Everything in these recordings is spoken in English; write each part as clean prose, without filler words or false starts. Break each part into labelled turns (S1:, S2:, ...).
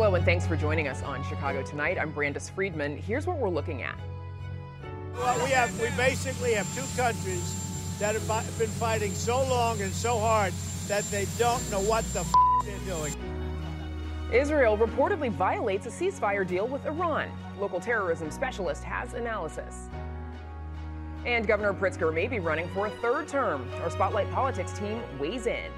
S1: Hello, and thanks for joining us on Chicago Tonight. I'm Brandis Friedman. Here's what we're looking at.
S2: Well, we basically have two countries that have been fighting so long and so hard that they don't know what the they're doing.
S1: Israel reportedly violates a ceasefire deal with Iran. Local terrorism specialist has analysis. And Governor Pritzker may be running for a third term. Our Spotlight Politics team weighs in.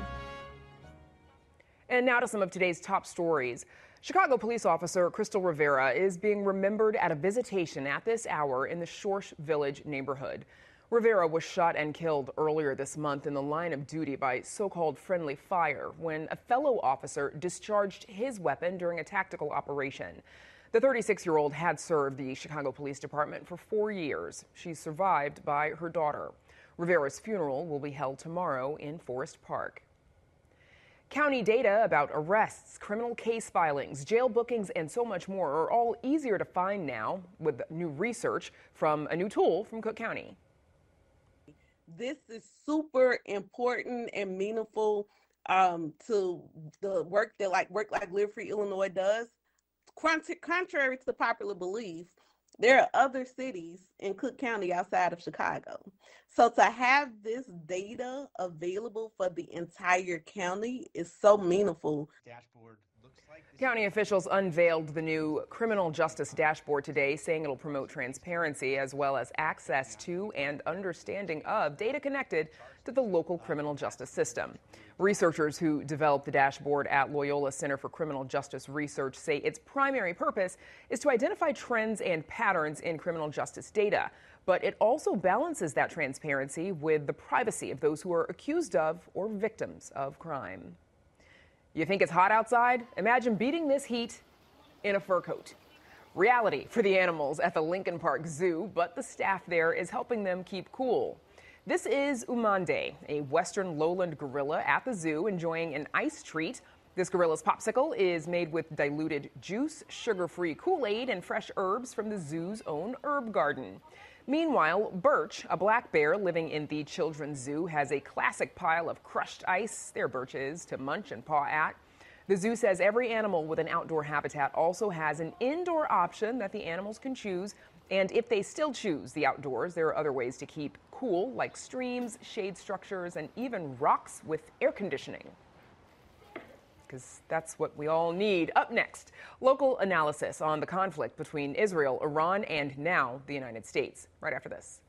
S1: And now to some of today's top stories. Chicago police officer Crystal Rivera is being remembered at a visitation at this hour in the Schorsch Village neighborhood. Rivera was shot and killed earlier this month in the line of duty by so-called friendly fire when a fellow officer discharged his weapon during a tactical operation. The 36-year-old had served the Chicago Police Department for 4 years. She's survived by her daughter. Rivera's funeral will be held tomorrow in Forest Park. County data about arrests, criminal case filings, jail bookings, and so much more are all easier to find now with new research from a new tool from Cook County.
S3: This is super important and meaningful to the work that Work Like Live Free Illinois does. Contrary to popular belief, there are other cities in Cook County outside of Chicago. So to have this data available for the entire county is so meaningful.
S1: County officials unveiled the new criminal justice dashboard today, saying it'll promote transparency as well as access to and understanding of data connected to the local criminal justice system. Researchers who developed the dashboard at Loyola Center for Criminal Justice Research say its primary purpose is to identify trends and patterns in criminal justice data. But it also balances that transparency with the privacy of those who are accused of or victims of crime. You think it's hot outside? Imagine beating this heat in a fur coat. Reality for the animals at the Lincoln Park Zoo, but the staff there is helping them keep cool. This is Umande, a western lowland gorilla at the zoo enjoying an ice treat. This gorilla's popsicle is made with diluted juice, sugar-free Kool-Aid, and fresh herbs from the zoo's own herb garden. Meanwhile, Birch, a black bear living in the children's zoo, has a classic pile of crushed ice. There Birch is to munch and paw at. The zoo says every animal with an outdoor habitat also has an indoor option that the animals can choose. And if they still choose the outdoors, there are other ways to keep cool, like streams, shade structures, and even rocks with air conditioning. Because that's what we all need. Up next, local analysis on the conflict between Israel, Iran, and now the United States. Right after this.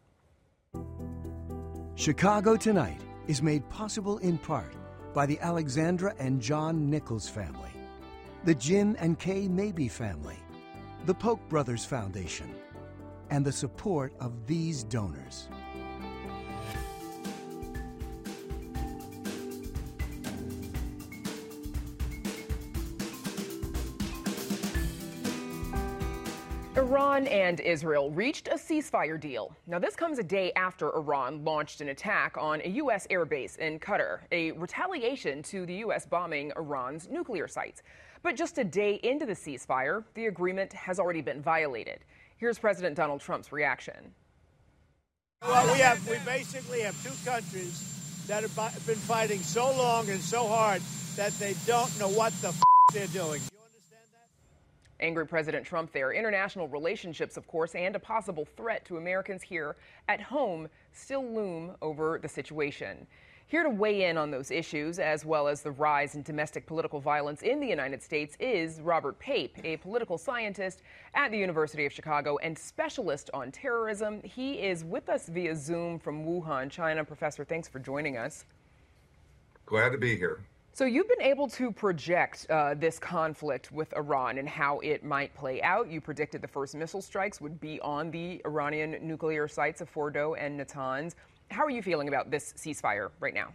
S4: Chicago Tonight is made possible in part by the Alexandra and John Nichols family, the Jim and Kay Mabey family, the Polk Brothers Foundation, and the support of these donors.
S1: Iran and Israel reached a ceasefire deal. Now, this comes a day after Iran launched an attack on a U.S. airbase in Qatar, a retaliation to the U.S. bombing Iran's nuclear sites. But just a day into the ceasefire, the agreement has already been violated. Here's President Donald Trump's reaction.
S2: Well, we basically have two countries that have been fighting so long and so hard that they don't know what the they're doing.
S1: Angry President Trump there. International relationships, of course, and a possible threat to Americans here at home still loom over the situation. Here to weigh in on those issues, as well as the rise in domestic political violence in the United States, is Robert Pape, a political scientist at the University of Chicago and specialist on terrorism. He is with us via Zoom from Wuhan, China. Professor, thanks for joining us.
S5: Glad to be here.
S1: So you've been able to project this conflict with Iran and how it might play out. You predicted the first missile strikes would be on the Iranian nuclear sites of Fordow and Natanz. How are you feeling about this ceasefire right now?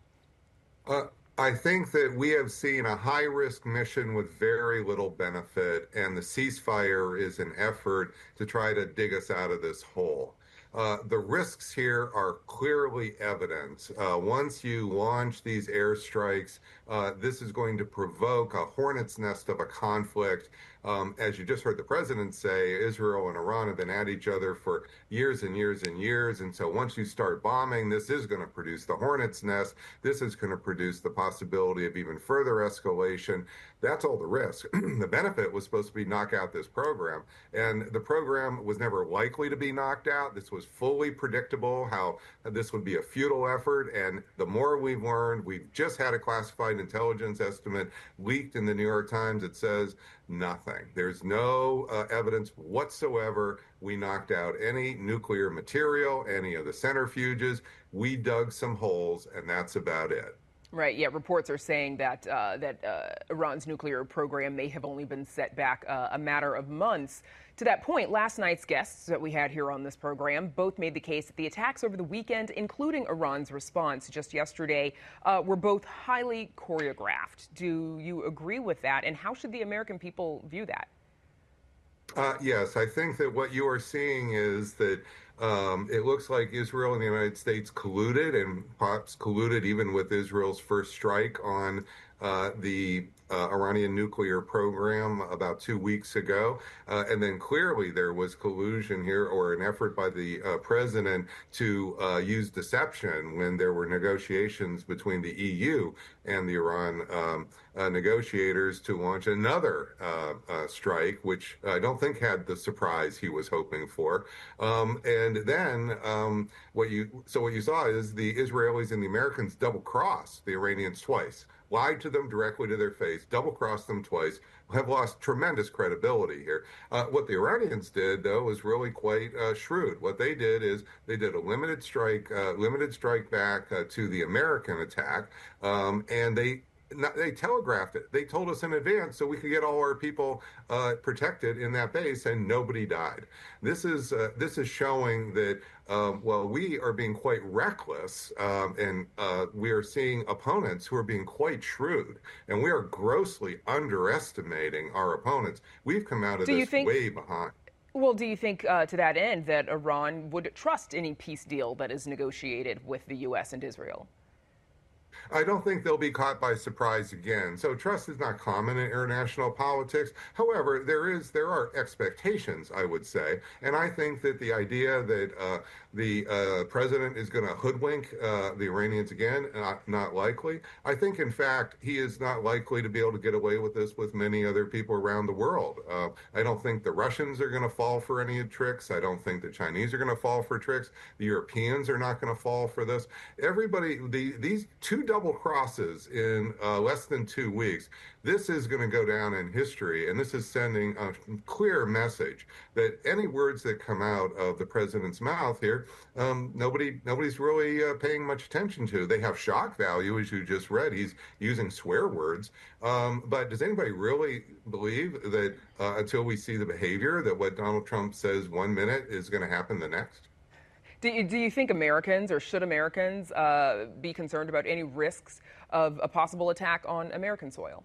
S5: I think that we have seen a high-risk mission with very little benefit, and the ceasefire is an effort to try to dig us out of this hole. The risks here are clearly evident. Once you launch these airstrikes, this is going to provoke a hornet's nest of a conflict As you just heard the president say, Israel and Iran have been at each other for years and years and years. And so once you start bombing, this is going to produce the hornet's nest. This is going to produce the possibility of even further escalation. That's all the risk. The benefit was supposed to be knock out this program. And the program was never likely to be knocked out. This was fully predictable how this would be a futile effort. And the more we've learned, we've just had a classified intelligence estimate leaked in the New York Times. It says nothing. There's no evidence whatsoever we knocked out any nuclear material, any of the centrifuges. We dug some holes, and that's about it.
S1: Right. Yeah. Reports are saying that Iran's nuclear program may have only been set back a matter of months. To that point, last night's guests that we had here on this program both made the case that the attacks over the weekend, including Iran's response just yesterday, were both highly choreographed. Do you agree with that? And how should the American people view that?
S5: Yes, I think that what you are seeing is that it looks like Israel and the United States colluded, and perhaps colluded even with Israel's first strike on the Iranian nuclear program about 2 weeks ago. And then clearly there was collusion here, or an effort by the president to use deception when there were negotiations between the EU and the Iran negotiators to launch another strike, which I don't think had the surprise he was hoping for. And then what you saw is the Israelis and the Americans double-crossed the Iranians twice, lied to them directly to their face, double-crossed them twice, have lost tremendous credibility here. What the Iranians did, though, was really quite shrewd. What they did is they did a limited strike back to the American attack, and they telegraphed it. They told us in advance so we could get all our people protected in that base, and nobody died. This is showing that we are being quite reckless, and we are seeing opponents who are being quite shrewd, and we are grossly underestimating our opponents. We've come out of this way behind.
S1: Well, do you think to that end that Iran would trust any peace deal that is negotiated with the U.S. and Israel?
S5: I don't think they'll be caught by surprise again. So trust is not common in international politics. However, there are expectations, I would say. And I think that the idea that the president is going to hoodwink the Iranians again, not likely. I think, in fact, he is not likely to be able to get away with this with many other people around the world. I don't think the Russians are going to fall for any tricks. I don't think the Chinese are going to fall for tricks. The Europeans are not going to fall for this. Everybody, these two double crosses in less than 2 weeks, this is going to go down in history, and this is sending a clear message that any words that come out of the president's mouth here, nobody's really paying much attention to. They have shock value, as you just read. He's using swear words, but does anybody really believe that until we see the behavior, that what Donald Trump says 1 minute is going to happen the next?
S1: Do you think Americans, or should Americans, be concerned about any risks of a possible attack on American soil?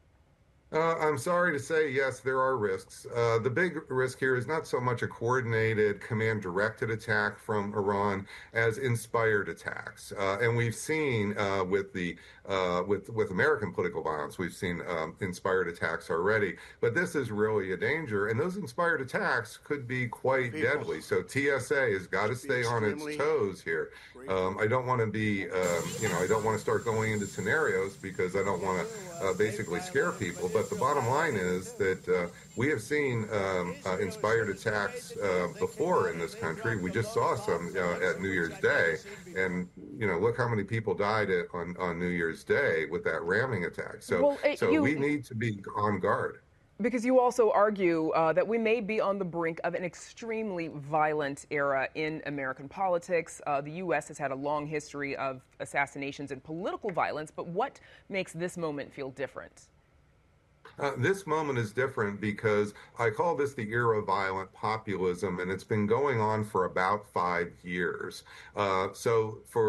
S5: I'm sorry to say, yes, there are risks. The big risk here is not so much a coordinated, command-directed attack from Iran as inspired attacks. And we've seen with American political violence, we've seen inspired attacks already. But this is really a danger, and those inspired attacks could be quite deadly. So TSA has got to stay on its toes here. I don't want to be, I don't want to start going into scenarios because I don't want to basically scare people. But the bottom line is that we have seen inspired attacks before in this country. We just saw some at New Year's Day. And, look how many people died on New Year's Day with that ramming attack. So we need to be on guard.
S1: Because you also argue that we may be on the brink of an extremely violent era in American politics. The U.S. has had a long history of assassinations and political violence, but what makes this moment feel different?
S5: This moment is different because I call this the era of violent populism, and it's been going on for about 5 years. So for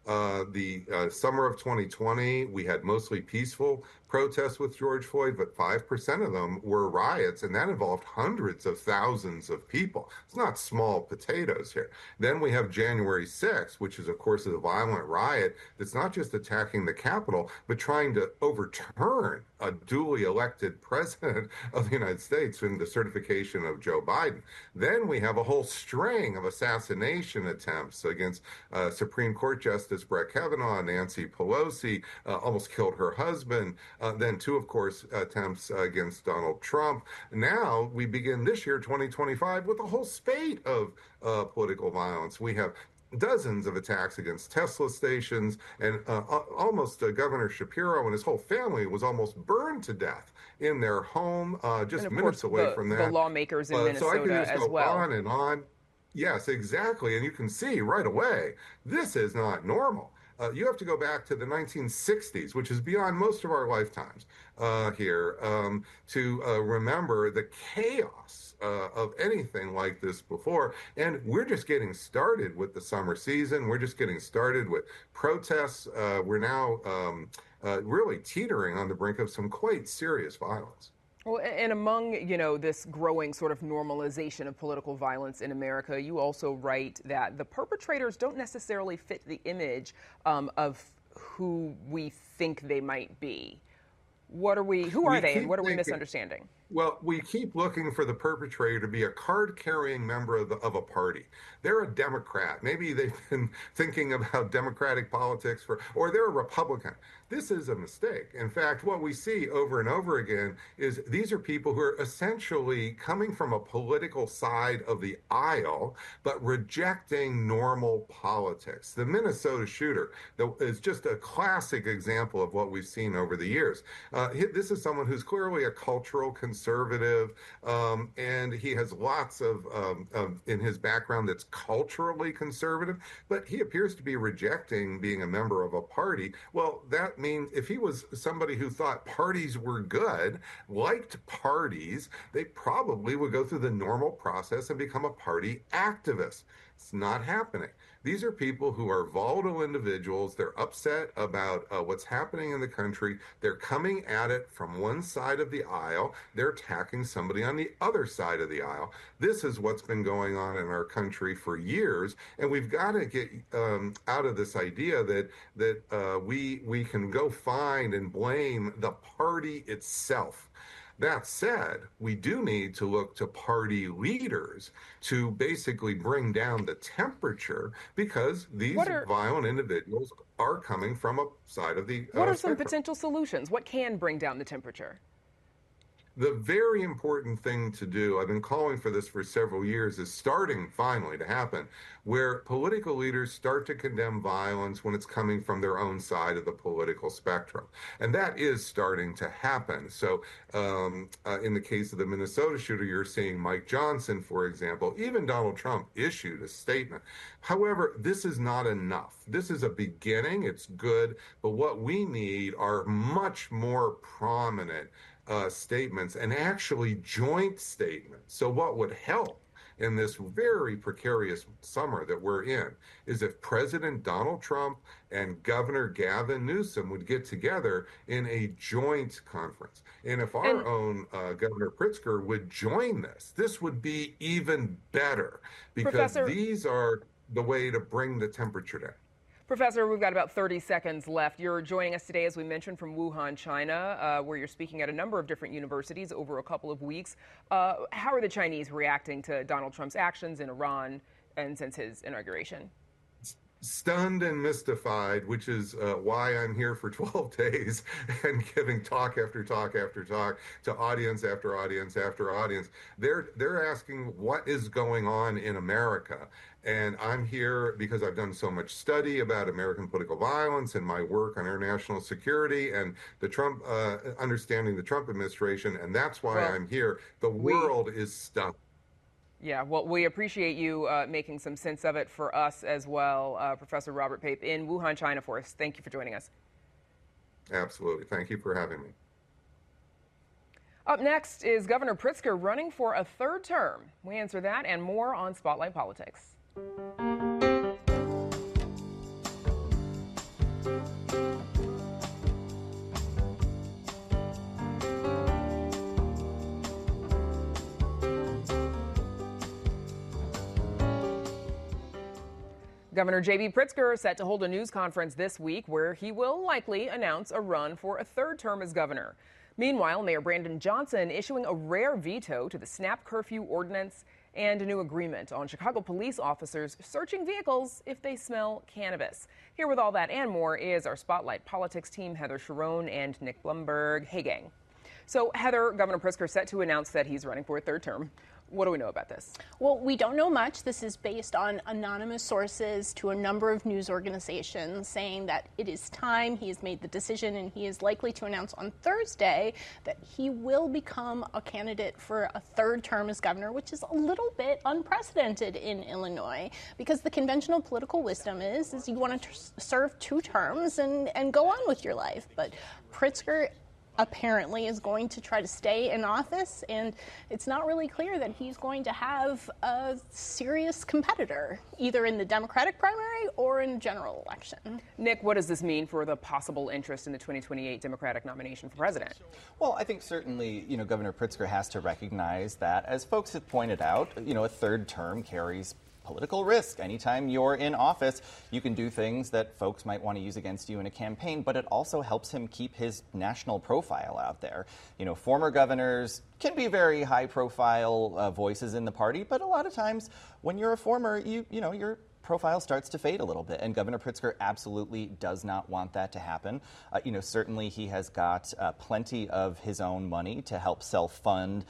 S5: the summer of 2020, we had mostly peaceful protests with George Floyd, but 5% of them were riots, and that involved hundreds of thousands of people. It's not small potatoes here. Then we have January 6th, which is, of course, a violent riot that's not just attacking the Capitol, but trying to overturn a duly elected president of the United States in the certification of Joe Biden. Then we have a whole string of assassination attempts against Supreme Court Justice Brett Kavanaugh, Nancy Pelosi, almost killed her husband. Then two, of course, attempts against Donald Trump. Now we begin this year, 2025, with a whole spate of political violence. We have dozens of attacks against Tesla stations, and almost Governor Shapiro and his whole family was almost burned to death in their home, just minutes away from that.
S1: The lawmakers in Minnesota
S5: so I can just
S1: as
S5: go
S1: well.
S5: on and on. Yes, exactly. And you can see right away, this is not normal. You have to go back to the 1960s, which is beyond most of our lifetimes here, to remember the chaos of anything like this before. And we're just getting started with the summer season. We're just getting started with protests. We're now really teetering on the brink of some quite serious violence.
S1: Well, and among, this growing sort of normalization of political violence in America, you also write that the perpetrators don't necessarily fit the image of who we think they might be. Who are they, and what are we misunderstanding?
S5: Well, we keep looking for the perpetrator to be a card-carrying member of a party. They're a Democrat. Maybe they've been thinking about Democratic politics or they're a Republican. This is a mistake. In fact, what we see over and over again is these are people who are essentially coming from a political side of the aisle, but rejecting normal politics. The Minnesota shooter is just a classic example of what we've seen over the years. This is someone who's clearly a cultural conservative, and he has lots of in his background that's culturally conservative, but he appears to be rejecting being a member of a party. Well, that means if he was somebody who thought parties were good, liked parties, they probably would go through the normal process and become a party activist. It's not happening. These are people who are volatile individuals. They're upset about what's happening in the country. They're coming at it from one side of the aisle. They're attacking somebody on the other side of the aisle. This is what's been going on in our country for years, and we've got to get out of this idea that we can go find and blame the party itself. That said, we do need to look to party leaders to basically bring down the temperature because these violent individuals are coming from a side of the
S1: What are
S5: spectrum.
S1: some potential solutions? What can bring down the temperature?
S5: The very important thing to do, I've been calling for this for several years, is starting finally to happen, where political leaders start to condemn violence when it's coming from their own side of the political spectrum. And that is starting to happen. So in the case of the Minnesota shooter, you're seeing Mike Johnson, for example. Even Donald Trump issued a statement. However, this is not enough. This is a beginning. It's good. But what we need are much more prominent statements and actually joint statements. So what would help in this very precarious summer that we're in is if President Donald Trump and Governor Gavin Newsom would get together in a joint conference. And if our own Governor Pritzker would join this would be even better because
S1: Professor,
S5: these are the way to bring the temperature down.
S1: Professor, we've got about 30 seconds left. You're joining us today, as we mentioned, from Wuhan, China, where you're speaking at a number of different universities over a couple of weeks. How are the Chinese reacting to Donald Trump's actions in Iran and since his inauguration?
S5: Stunned and mystified, which is why I'm here for 12 days and giving talk after talk after talk to audience after audience after audience. They're asking what is going on in America. And I'm here because I've done so much study about American political violence and my work on international security and the Trump, understanding the Trump administration. And that's why I'm here. The world is stunned.
S1: Yeah, well, we appreciate you making some sense of it for us as well, Professor Robert Pape in Wuhan, China for us. Thank you for joining us.
S5: Absolutely. Thank you for having me.
S1: Up next is Governor Pritzker running for a third term. We answer that and more on Spotlight Politics. Governor J.B. Pritzker is set to hold a news conference this week where he will likely announce a run for a third term as governor. Meanwhile, Mayor Brandon Johnson issuing a rare veto to the SNAP curfew ordinance and a new agreement on Chicago police officers searching vehicles if they smell cannabis. Here with all that and more is our Spotlight Politics team, Heather Sharon and Nick Blumberg. Hey, gang. So, Heather, Governor Pritzker set to announce that he's running for a third term. What do we know about this?
S6: Well, we don't know much. This is based on anonymous sources to a number of news organizations saying that it is time. He has made the decision, and he is likely to announce on Thursday that he will become a candidate for a third term as governor, which is a little bit unprecedented in Illinois, because the conventional political wisdom is you want to serve 2 terms and go on with your life. But Pritzker apparently is going to try to stay in office, and it's not really clear that he's going to have a serious competitor, either in the Democratic primary or in general election.
S1: Nick, what does this mean for the possible interest in the 2028 Democratic nomination for president?
S7: Well, I think certainly, Governor Pritzker has to recognize that, as folks have pointed out, a third term carries political risk. Anytime you're in office, you can do things that folks might want to use against you in a campaign, but it also helps him keep his national profile out there. Former governors can be very high-profile voices in the party, but a lot of times when you're a former, your profile starts to fade a little bit, and Governor Pritzker absolutely does not want that to happen. Certainly he has got plenty of his own money to help self-fund,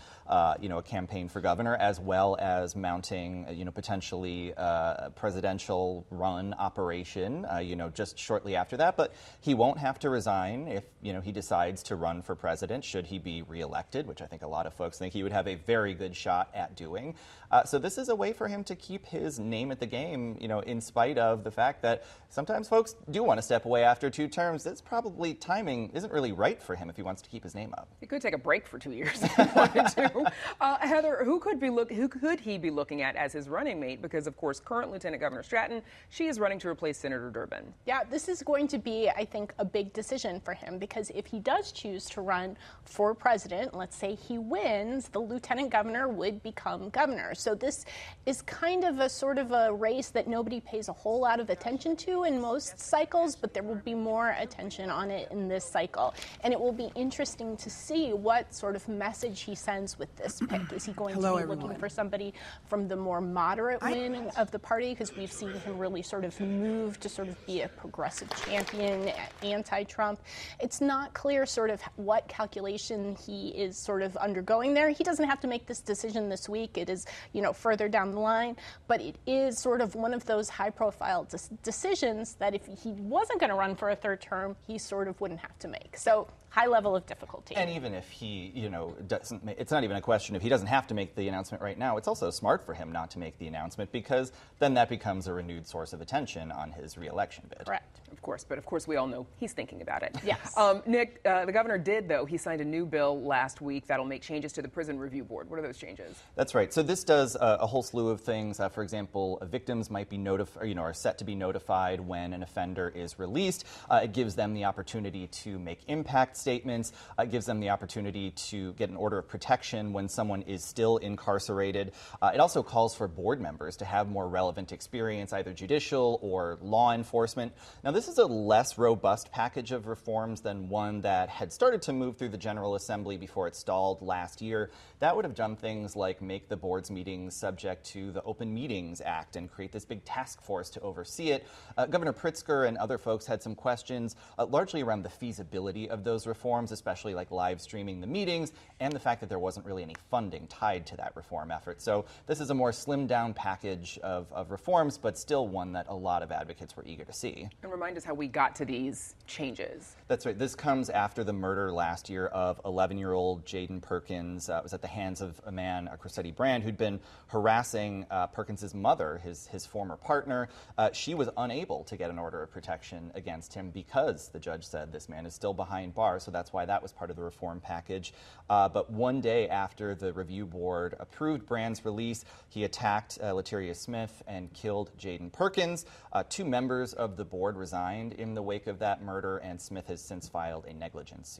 S7: a campaign for governor, as well as mounting, potentially a presidential run operation, just shortly after that. But he won't have to resign if, he decides to run for president, should he be reelected, which I think a lot of folks think he would have a very good shot at doing. So this is a way for him to keep his name at the game, in spite of the fact that sometimes folks do want to step away after 2 terms. It's probably timing isn't really right for him if he wants to keep his name up.
S1: He could take a break for 2 years if he wanted to. Heather, who could he be looking at as his running mate? Because, of course, current Lieutenant Governor Stratton, she is running to replace Senator Durbin.
S6: Yeah, this is going to be, I think, a big decision for him, because if he does choose to run for president, let's say he wins, the lieutenant governor would become governor. So this is kind of a sort of a race that nobody pays a whole lot of attention to in most cycles, but there will be more attention on it in this cycle. And it will be interesting to see what sort of message he sends with this pick. Is he going to be looking for somebody from the more moderate wing of the party? Because we've seen him really sort of move to sort of be a progressive champion, anti-Trump. It's not clear sort of what calculation he is sort of undergoing there. He doesn't have to make this decision this week. It is, further down the line. But it is sort of one of those high-profile decisions that if he wasn't going to run for a third term, he sort of wouldn't have to make. So high level of difficulty.
S7: And even if he, doesn't, it's not even a question if he doesn't have to make the announcement right now. It's also smart for him not to make the announcement, because then that becomes a renewed source of attention on his re-election bid.
S6: Correct.
S1: Of course, but of course we all know he's thinking about it.
S6: Yes.
S1: Nick, the governor did, though. He signed a new bill last week that'll make changes to the Prison Review Board. What are those changes?
S7: That's right. So this does a whole slew of things. For example, victims might be notified, are set to be notified when an offender is released. It gives them the opportunity to make impact statements. It gives them the opportunity to get an order of protection when someone is still incarcerated. It also calls for board members to have more relevant experience, either judicial or law enforcement. Now, this is a less robust package of reforms than one that had started to move through the General Assembly before it stalled last year. That would have done things like make the board's meetings subject to the Open Meetings Act and create this big task force to oversee it. Governor Pritzker and other folks had some questions, largely around the feasibility of those reforms, especially like live streaming the meetings, and the fact that there wasn't really any funding tied to that reform effort. So this is a more slimmed down package of reforms, but still one that a lot of advocates were eager to see.
S1: And remind us how we got to these changes.
S7: That's right. This comes after the murder last year of 11-year-old Jaden Perkins. It was at the hands of a man, Crosetti Brand, who'd been harassing Perkins's mother, his former partner. She was unable to get an order of protection against him because the judge said this man is still behind bars, so that's why that was part of the reform package. But one day after the review board approved Brand's release, he attacked Lateria Smith and killed Jaden Perkins. 2 members of the board resigned in the wake of that murder, and Smith has since filed a negligence suit.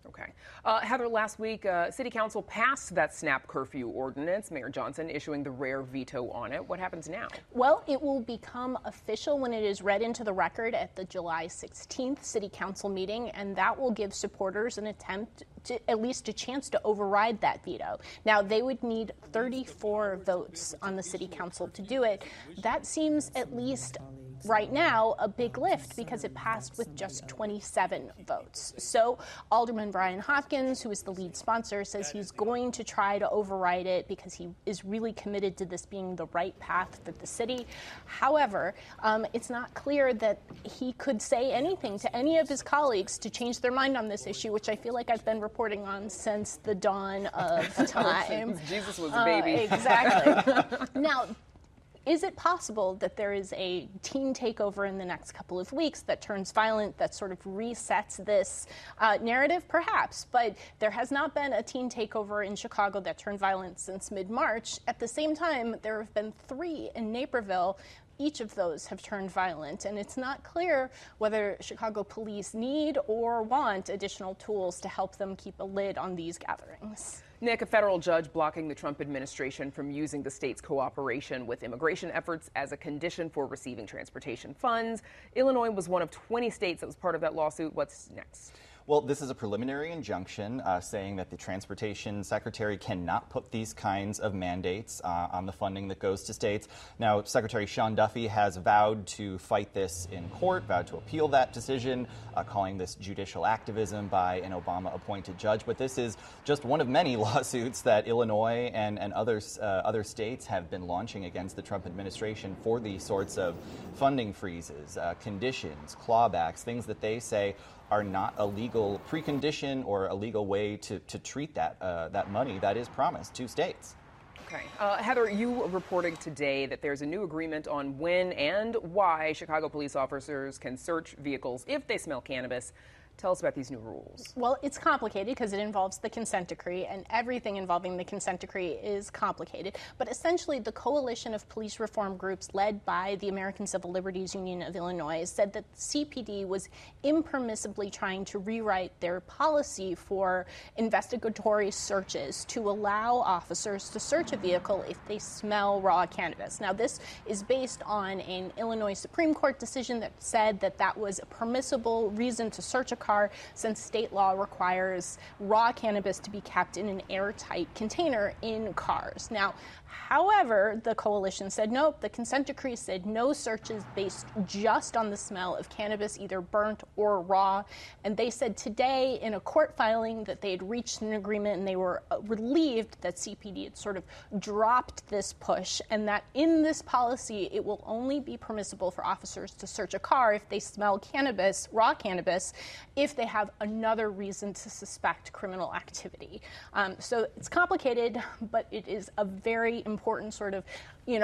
S1: Okay. Heather, last week, City Council passed that SNAP curfew ordinance, Mayor Johnson issuing the rare veto on it. What happens now?
S6: Well, it will become official when it is read into the record at the July 16th City Council meeting, and that will give supporters an attempt to at least a chance to override that veto. Now, they would need 34 votes on the City Council to do it. That seems, at least right now, a big lift because it passed with just 27 votes. So Alderman Brian Hopkins, who is the lead sponsor, says he's going to try to override it because he is really committed to this being the right path for the city. However, it's not clear that he could say anything to any of his colleagues to change their mind on this issue, which I feel like I've been reporting on since the dawn of time.
S1: Jesus was a baby.
S6: Exactly. Now, is it possible that there is a teen takeover in the next couple of weeks that turns violent, that sort of resets this narrative? Perhaps, but there has not been a teen takeover in Chicago that turned violent since mid-March. At the same time, there have been 3 in Naperville. Each of those have turned violent, and it's not clear whether Chicago police need or want additional tools to help them keep a lid on these gatherings.
S1: Nick, a federal judge blocking the Trump administration from using the state's cooperation with immigration efforts as a condition for receiving transportation funds. Illinois was one of 20 states that was part of that lawsuit. What's next?
S7: Well, this is a preliminary injunction saying that the transportation secretary cannot put these kinds of mandates on the funding that goes to states. Now, Secretary Sean Duffy has vowed to fight this in court, vowed to appeal that decision, calling this judicial activism by an Obama-appointed judge. But this is just one of many lawsuits that Illinois and other states have been launching against the Trump administration for these sorts of funding freezes, conditions, clawbacks, things that they say are not a legal precondition or a legal way to treat that money that is promised to states.
S1: Okay. Heather, you reporting today that there's a new agreement on when and why Chicago police officers can search vehicles if they smell cannabis. Tell us about these new rules.
S6: Well, it's complicated because it involves the consent decree, and everything involving the consent decree is complicated. But essentially, the coalition of police reform groups led by the American Civil Liberties Union of Illinois said that CPD was impermissibly trying to rewrite their policy for investigatory searches to allow officers to search a vehicle if they smell raw cannabis. Now, this is based on an Illinois Supreme Court decision that said that that was a permissible reason to search a car, since state law requires raw cannabis to be kept in an airtight container in cars. Now, however, the coalition said nope. The consent decree said no searches based just on the smell of cannabis, either burnt or raw. And they said today in a court filing that they had reached an agreement, and they were relieved that CPD had sort of dropped this push, and that in this policy it will only be permissible for officers to search a car if they smell cannabis, raw cannabis, if they have another reason to suspect criminal activity. So it's complicated, but it is a very important sort of,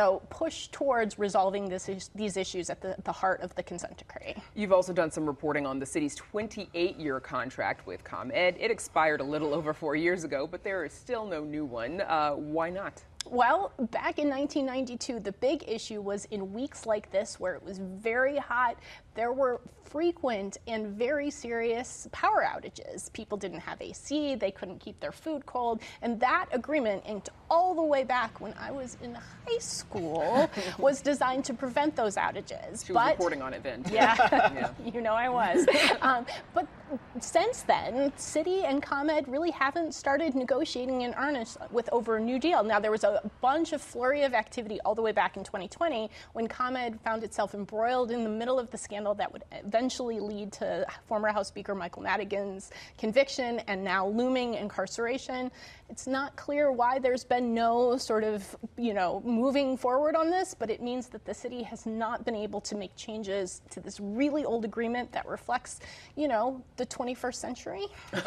S6: push towards resolving these issues at the heart of the consent decree.
S1: You've also done some reporting on the city's 28-year contract with ComEd. It expired a little over 4 years ago, but there is still no new one. Why not?
S6: Well, back in 1992, the big issue was in weeks like this where it was very hot, there were frequent and very serious power outages. People didn't have AC, they couldn't keep their food cold, and that agreement, inked all the way back when I was in high school, was designed to prevent those outages.
S1: She was reporting on it then.
S6: Yeah, yeah. I was. But since then, City and ComEd really haven't started negotiating in earnest over a new deal. Now, there was a bunch of flurry of activity all the way back in 2020 when ComEd found itself embroiled in the middle of the scandal that would eventually lead to former House Speaker Michael Madigan's conviction and now looming incarceration. It's not clear why there's been no sort of, moving forward on this, but it means that the city has not been able to make changes to this really old agreement that reflects, the 21st century.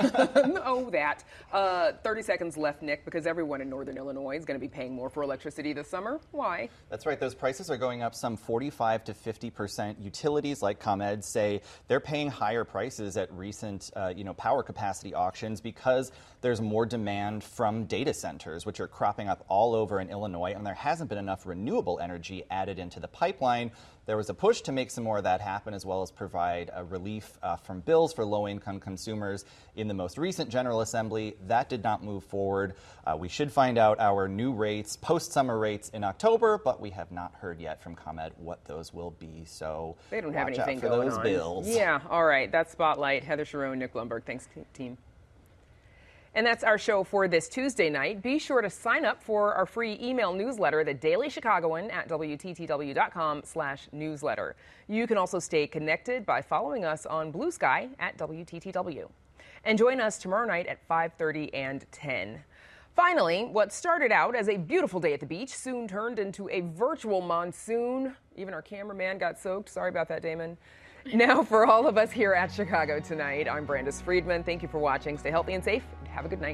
S1: Oh, that. 30 seconds left, Nick, because everyone in Northern Illinois is going to be paying more for electricity this summer. Why?
S7: That's right. Those prices are going up some 45 to 50%. Utilities like ComEd say they're paying higher prices at recent, power capacity auctions because there's more demand from data centers, which are cropping up all over in Illinois, and there hasn't been enough renewable energy added into the pipeline. There was a push to make some more of that happen, as well as provide a relief from bills for low-income on consumers in the most recent General Assembly. That did not move forward. We should find out our new rates, post-summer rates, in October, but we have not heard yet from ComEd what those will be. So
S1: they don't have
S7: watch
S1: anything
S7: out for
S1: going
S7: those
S1: on.
S7: bills.
S1: Yeah, all right. That's Spotlight. Heather Sharon, Nick Lumberg. Thanks, team. And that's our show for this Tuesday night. Be sure to sign up for our free email newsletter, The Daily Chicagoan, at WTTW.com/newsletter. You can also stay connected by following us on Blue Sky at WTTW. And join us tomorrow night at 5:30 and 10. Finally, what started out as a beautiful day at the beach soon turned into a virtual monsoon. Even our cameraman got soaked. Sorry about that, Damon. Now, for all of us here at Chicago Tonight, I'm Brandis Friedman. Thank you for watching. Stay healthy and safe, and have a good night.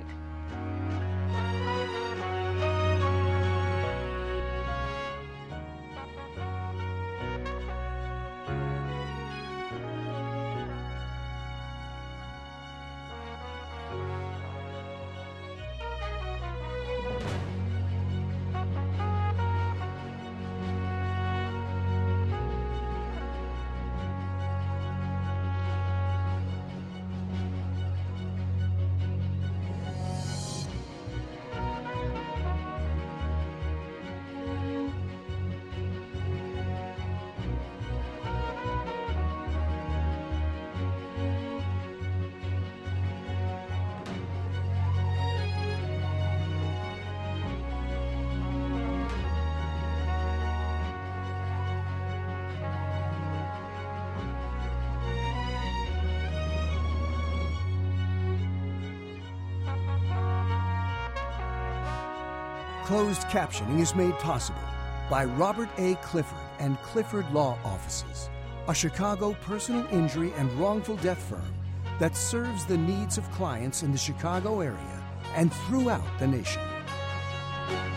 S4: Closed captioning is made possible by Robert A. Clifford and Clifford Law Offices, a Chicago personal injury and wrongful death firm that serves the needs of clients in the Chicago area and throughout the nation.